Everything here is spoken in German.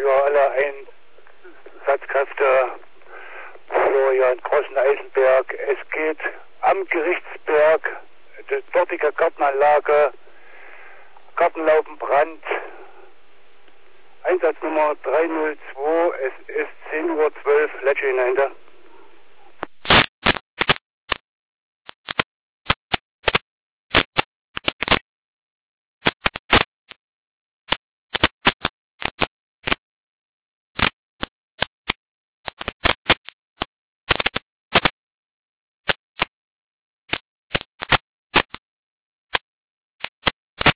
für alle Einsatzkräfte, Florian Großen-Eisenberg. Es geht am Gerichtsberg, die dortige Gartenanlage, Gartenlaubenbrand, Einsatznummer 302, es ist 10:12 Uhr, Lecce hinein.